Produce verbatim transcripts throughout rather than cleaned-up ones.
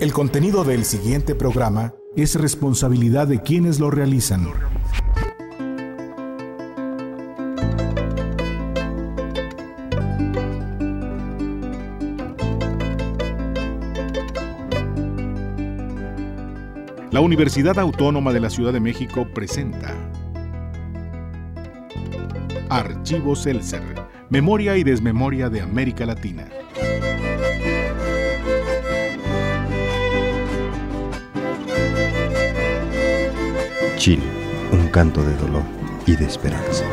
El contenido del siguiente programa es responsabilidad de quienes lo realizan. La Universidad Autónoma de la Ciudad de México presenta Archivo Seltzer, Memoria y Desmemoria de América Latina. Chile, un canto de dolor y de esperanza.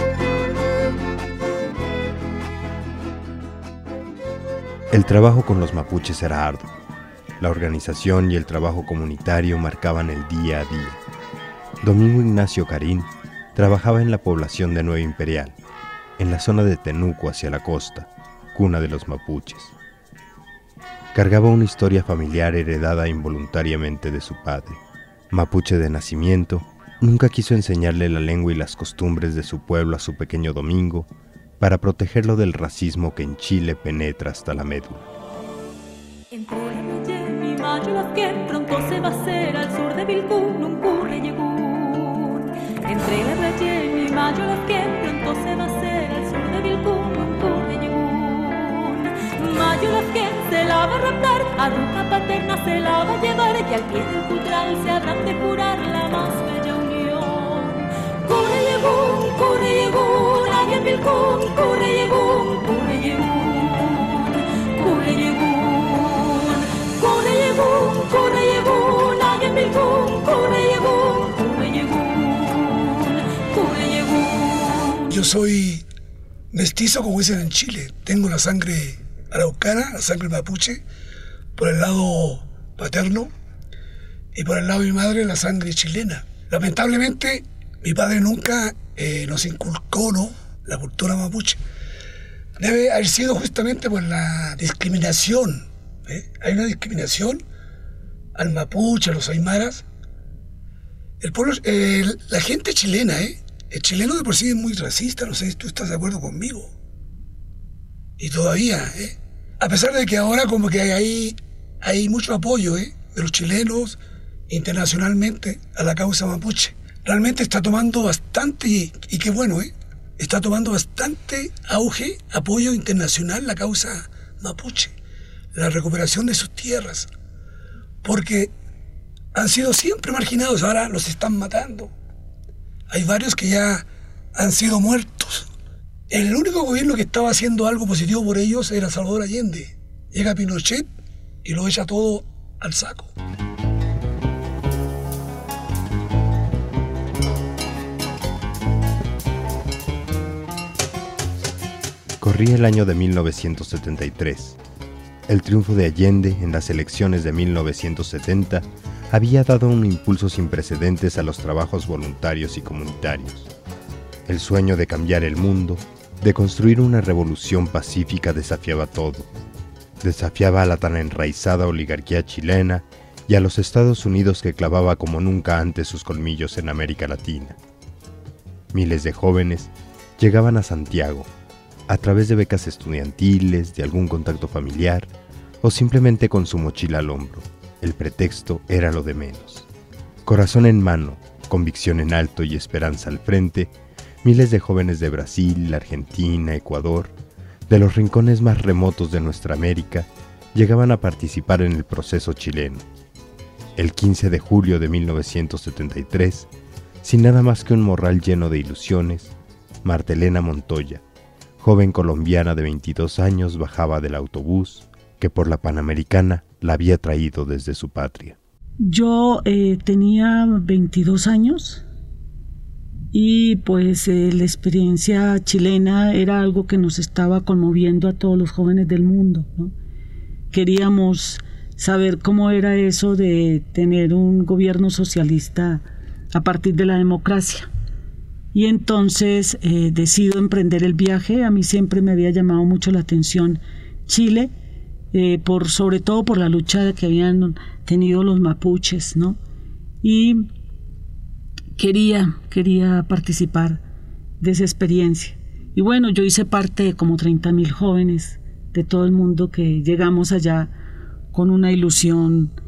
El trabajo con los mapuches era arduo. La organización y el trabajo comunitario marcaban el día a día. Domingo Ignacio Carín trabajaba en la población de Nueva Imperial, en la zona de Tenuco hacia la costa, cuna de los mapuches. Cargaba una historia familiar heredada involuntariamente de su padre. Mapuche de nacimiento, nunca quiso enseñarle la lengua y las costumbres de su pueblo a su pequeño Domingo para protegerlo del racismo que en Chile penetra hasta la médula. Entre la y mayo que pronto se va a hacer al sur de Vilcún un curreyegún. Entre la y mayo que pronto se va a hacer al sur de Vilcún un curreyegún. Mayo que se la va a raptar, a ruca paterna se la va a llevar y al pie del cutral se habrán de curar la más bella unión. Curreyegún, curreyegún, allá en Vilcún, curreyegún, curreyegún, curreyegún. Curreyegún, curreyegún, allá en Vilcún, curreyegún, curreyegún, curreyegún. Yo soy mestizo, como dicen en Chile. Tengo la sangre araucana, la sangre mapuche, por el lado paterno, y por el lado de mi madre, la sangre chilena. Lamentablemente, mi padre nunca eh, nos inculcó, ¿no?, la cultura mapuche. Debe haber sido justamente por la discriminación. ¿Eh? Hay una discriminación al mapuche, a los aymaras. El pueblo, eh, la gente chilena, ¿eh? El chileno de por sí es muy racista, no sé si tú estás de acuerdo conmigo. Y todavía, ¿eh? A pesar de que ahora como que hay, hay mucho apoyo, ¿eh?, de los chilenos internacionalmente a la causa mapuche. Realmente está tomando bastante, y, y qué bueno, ¿eh? Está tomando bastante auge, apoyo internacional la causa mapuche, la recuperación de sus tierras, porque han sido siempre marginados, ahora los están matando. Hay varios que ya han sido muertos. El único gobierno que estaba haciendo algo positivo por ellos era Salvador Allende. Llega Pinochet y lo echa todo al saco. Corría el año de mil novecientos setenta y tres. El triunfo de Allende en las elecciones de mil novecientos setenta había dado un impulso sin precedentes a los trabajos voluntarios y comunitarios. El sueño de cambiar el mundo, de construir una revolución pacífica desafiaba todo. Desafiaba a la tan enraizada oligarquía chilena y a los Estados Unidos que clavaba como nunca antes sus colmillos en América Latina. Miles de jóvenes llegaban a Santiago, a través de becas estudiantiles, de algún contacto familiar o simplemente con su mochila al hombro. El pretexto era lo de menos. Corazón en mano, convicción en alto y esperanza al frente, miles de jóvenes de Brasil, Argentina, Ecuador, de los rincones más remotos de nuestra América, llegaban a participar en el proceso chileno. El quince de julio de mil novecientos setenta y tres, sin nada más que un morral lleno de ilusiones, Marta Elena Montoya, joven colombiana de veintidós años, bajaba del autobús que por la Panamericana la había traído desde su patria. Yo eh, tenía veintidós años y pues eh, la experiencia chilena era algo que nos estaba conmoviendo a todos los jóvenes del mundo, ¿no? Queríamos saber cómo era eso de tener un gobierno socialista a partir de la democracia. Y entonces eh, decido emprender el viaje. A mí siempre me había llamado mucho la atención Chile, eh, por, sobre todo por la lucha que habían tenido los mapuches, ¿no? Y quería, quería participar de esa experiencia. Y bueno, yo hice parte de como treinta mil jóvenes de todo el mundo que llegamos allá con una ilusión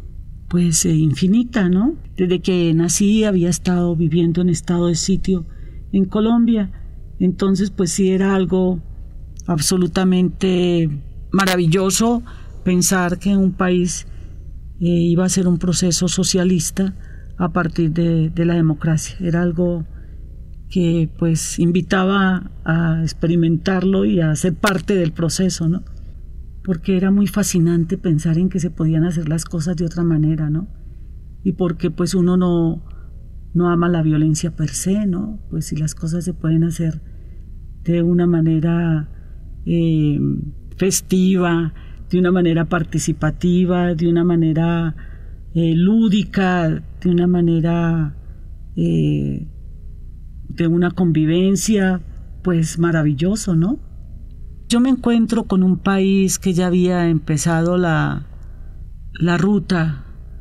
pues eh, infinita, ¿no? Desde que nací había estado viviendo en estado de sitio en Colombia, entonces pues sí era algo absolutamente maravilloso pensar que un país eh, iba a ser un proceso socialista a partir de, de la democracia. Era algo que pues invitaba a experimentarlo y a ser parte del proceso, ¿no? Porque era muy fascinante pensar en que se podían hacer las cosas de otra manera, ¿no? Y porque pues uno no, no ama la violencia per se, ¿no? Pues si las cosas se pueden hacer de una manera eh, festiva, de una manera participativa, de una manera eh, lúdica, de una manera eh, de una convivencia, pues maravilloso, ¿no? Yo me encuentro con un país que ya había empezado la, la ruta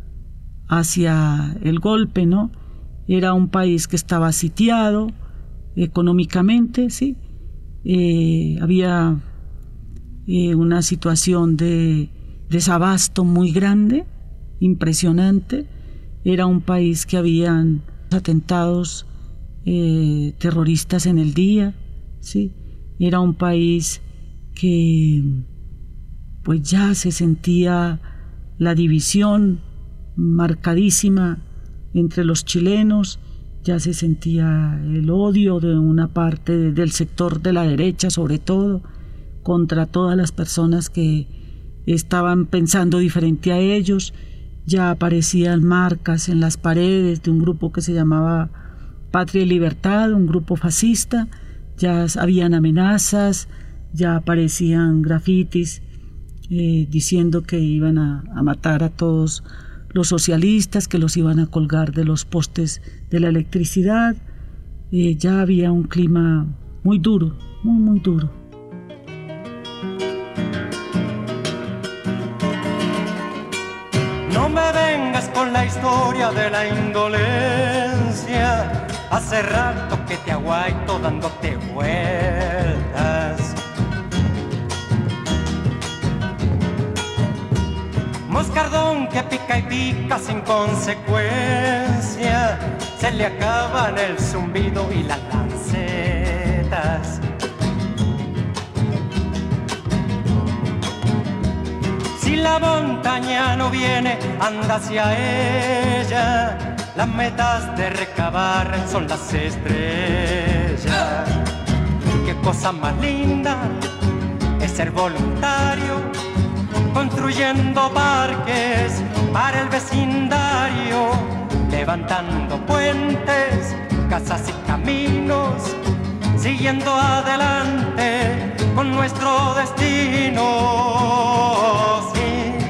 hacia el golpe, ¿no? Era un país que estaba sitiado económicamente, ¿sí? Eh, había eh, una situación de desabasto muy grande, impresionante. Era un país que habían atentados eh, terroristas en el día, ¿sí? Era un país que pues ya se sentía la división marcadísima entre los chilenos, ya se sentía el odio de una parte de, del sector de la derecha, sobre todo, contra todas las personas que estaban pensando diferente a ellos. Ya aparecían marcas en las paredes de un grupo que se llamaba Patria y Libertad, un grupo fascista, ya habían amenazas, ya aparecían grafitis eh, diciendo que iban a, a matar a todos los socialistas, que los iban a colgar de los postes de la electricidad. Eh, ya había un clima muy duro, muy, muy duro. No me vengas con la historia de la indolencia. Hace rato que te aguaito dándote vueltas. Moscardón que pica y pica sin consecuencia. Se le acaban el zumbido y las lancetas. Si la montaña no viene, anda hacia ella. Las metas de recabar son las estrellas. Qué cosa más linda es ser voluntario, construyendo parques para el vecindario, levantando puentes, casas y caminos, siguiendo adelante con nuestro destino. Sí.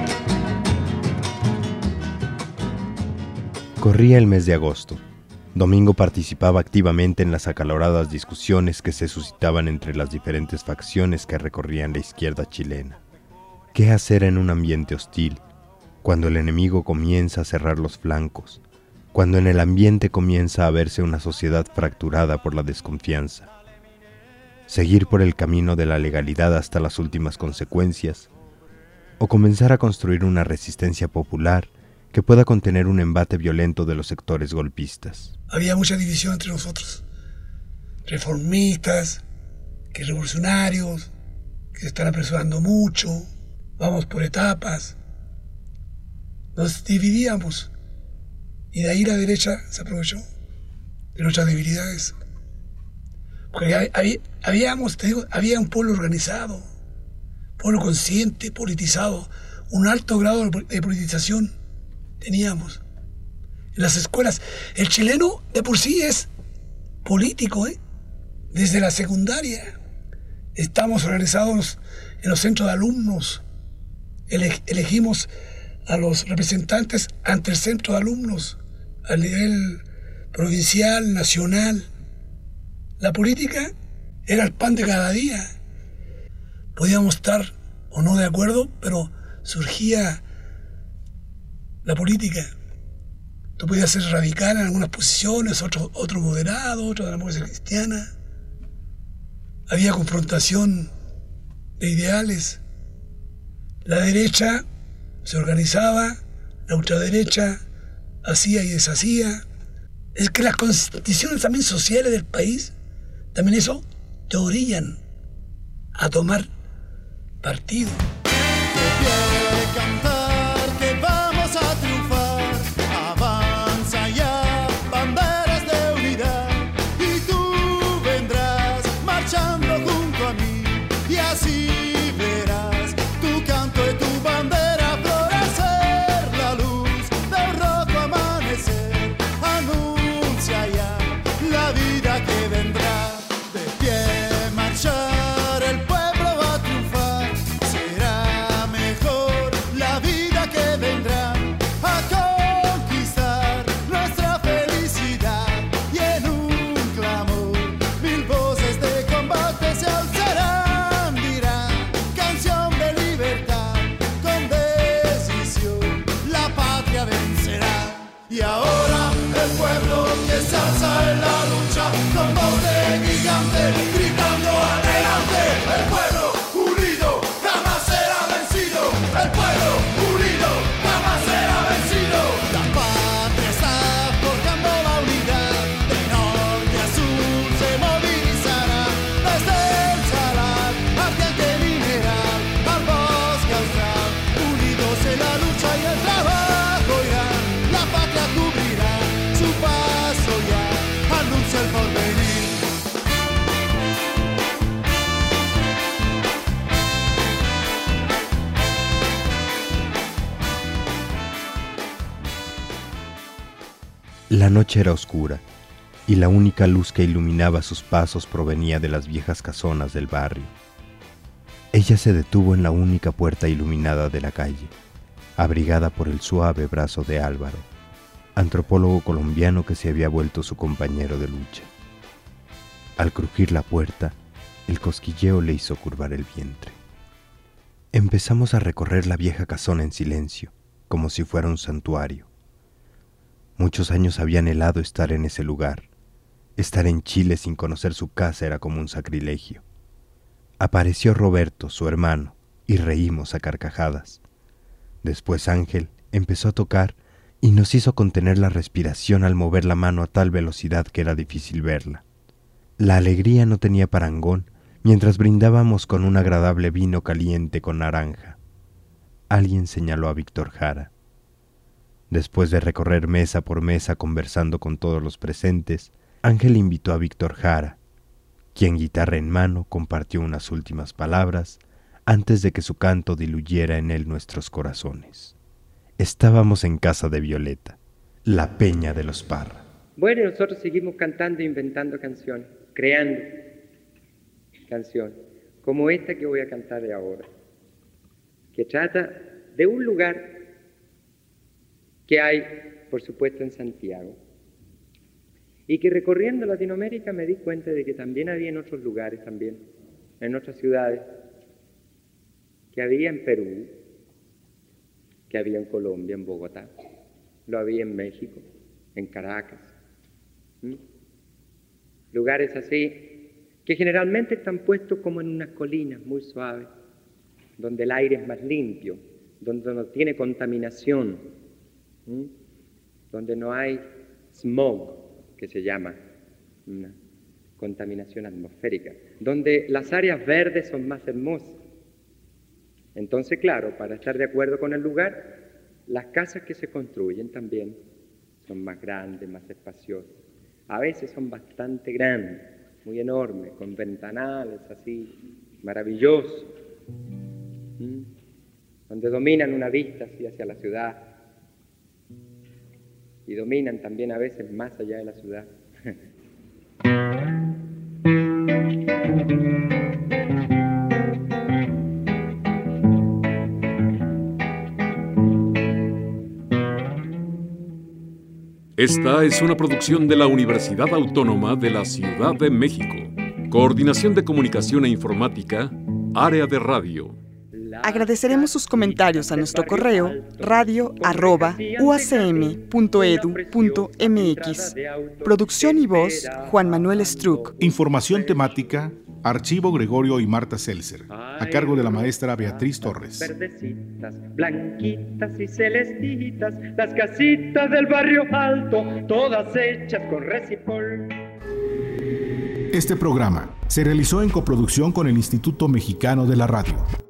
Corría el mes de agosto. Domingo participaba activamente en las acaloradas discusiones que se suscitaban entre las diferentes facciones que recorrían la izquierda chilena. ¿Qué hacer en un ambiente hostil, cuando el enemigo comienza a cerrar los flancos, cuando en el ambiente comienza a verse una sociedad fracturada por la desconfianza? ¿Seguir por el camino de la legalidad hasta las últimas consecuencias? ¿O comenzar a construir una resistencia popular que pueda contener un embate violento de los sectores golpistas? Había mucha división entre nosotros, reformistas, que revolucionarios, que se están apresurando mucho, vamos por etapas. Nos dividíamos y de ahí la derecha se aprovechó de nuestras debilidades. Porque había, habíamos, te digo, había un pueblo organizado, pueblo consciente, politizado, un alto grado de politización teníamos en las escuelas. El chileno de por sí es político, ¿eh? Desde la secundaria. Estamos organizados en los centros de alumnos. Ele- elegimos a los representantes ante el centro de alumnos, a nivel provincial, nacional. La política era el pan de cada día. Podíamos estar o no de acuerdo, pero surgía la política. Tú podías ser radical en algunas posiciones, otro, otro moderado, otro de la democracia cristiana. Había confrontación de ideales. La derecha se organizaba, la ultraderecha hacía y deshacía. Es que las condiciones también sociales del país, también eso te orillan a tomar partido. La noche era oscura, y la única luz que iluminaba sus pasos provenía de las viejas casonas del barrio. Ella se detuvo en la única puerta iluminada de la calle, abrigada por el suave brazo de Álvaro, antropólogo colombiano que se había vuelto su compañero de lucha. Al crujir la puerta, el cosquilleo le hizo curvar el vientre. Empezamos a recorrer la vieja casona en silencio, como si fuera un santuario. Muchos años había anhelado estar en ese lugar. Estar en Chile sin conocer su casa era como un sacrilegio. Apareció Roberto, su hermano, y reímos a carcajadas. Después Ángel empezó a tocar y nos hizo contener la respiración al mover la mano a tal velocidad que era difícil verla. La alegría no tenía parangón mientras brindábamos con un agradable vino caliente con naranja. Alguien señaló a Víctor Jara. Después de recorrer mesa por mesa conversando con todos los presentes, Ángel invitó a Víctor Jara, quien guitarra en mano compartió unas últimas palabras antes de que su canto diluyera en él nuestros corazones. Estábamos en casa de Violeta, la Peña de los Parra. Bueno, y nosotros seguimos cantando e inventando canciones, creando canciones, como esta que voy a cantar de ahora, que trata de un lugar que hay, por supuesto, en Santiago, y que recorriendo Latinoamérica me di cuenta de que también había en otros lugares también, en otras ciudades, que había en Perú, que había en Colombia, en Bogotá, lo había en México, en Caracas, ¿Mm? lugares así, que generalmente están puestos como en unas colinas muy suaves, donde el aire es más limpio, donde no tiene contaminación, ¿Mm? donde no hay smog, que se llama una contaminación atmosférica, donde las áreas verdes son más hermosas. Entonces, claro, para estar de acuerdo con el lugar, las casas que se construyen también son más grandes, más espaciosas. A veces son bastante grandes, muy enormes, con ventanales así, maravillosos, ¿Mm? donde dominan una vista así hacia la ciudad y dominan también a veces más allá de la ciudad. Esta es una producción de la Universidad Autónoma de la Ciudad de México. Coordinación de Comunicación e Informática, Área de Radio. Agradeceremos sus comentarios a nuestro correo radio arroba u a c m punto e d u punto m x. Producción y voz, Juan Manuel Struck. Información temática, Archivo Gregorio y Marta Seltzer, a cargo de la maestra Beatriz Torres. Verdecitas, blanquitas y celestitas, las casitas del barrio alto, todas hechas con resipol. Este programa se realizó en coproducción con el Instituto Mexicano de la Radio.